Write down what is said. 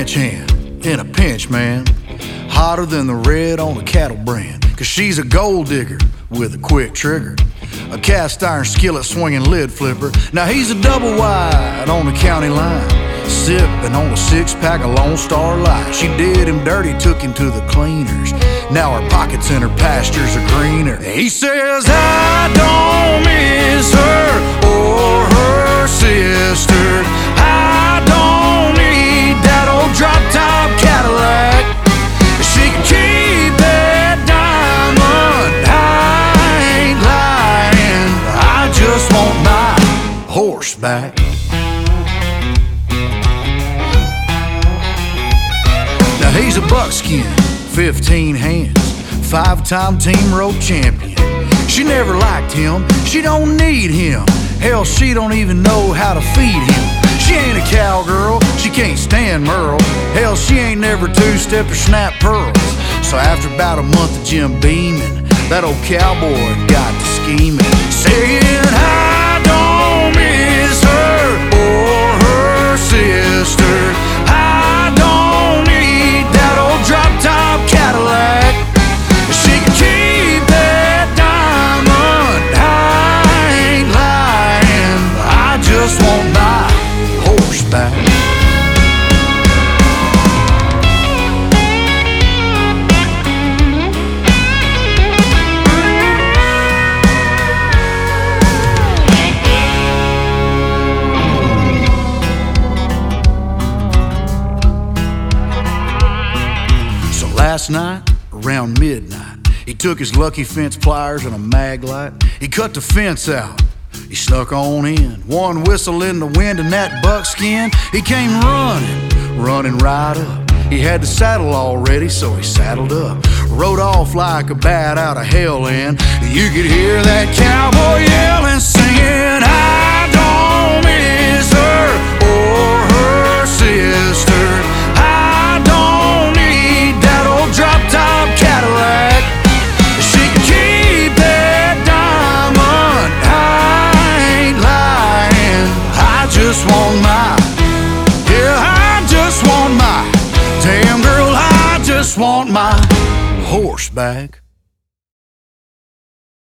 ranch hand in a pinch, man. Hotter than the red on a cattle brand. Cause she's a gold digger with a quick trigger, a cast iron skillet swinging lid flipper. Now he's a double wide on the county line, sipping on a 6-pack of Lone Star Light. She did him dirty, took him to the cleaners. Now her pockets and her pastures are greener. He says, I don't miss her or her sister. I don't need that old drop-top Cadillac. She can keep that diamond. I ain't lying. I just want my horseback. Now he's a buckskin, 15 hands, 5-time team rope champion. She never liked him, she don't need him. Hell, she don't even know how to feed him. She ain't a cowgirl, she can't stand Merle. Hell, she ain't never two-step or snap pearls. So after about a month of Jim beaming, that old cowboy got to scheming, saying, I don't miss her or her sister. I don't need that old drop-top Cadillac. She can keep that diamond. I ain't lying. I just want my horseback. Last night, around midnight, he took his lucky fence pliers and a mag light. He cut the fence out, he snuck on in. One whistle in the wind and that buckskin, he came running right up. He had the saddle all ready, so he saddled up, rode off like a bat out of hell, and you could hear that cowboy yelling, singing, I don't miss her or her sister. I don't need that old drop-top Cadillac. She can keep that diamond. I ain't lying. I just want my, yeah, I just want my, damn girl, I just want my horseback.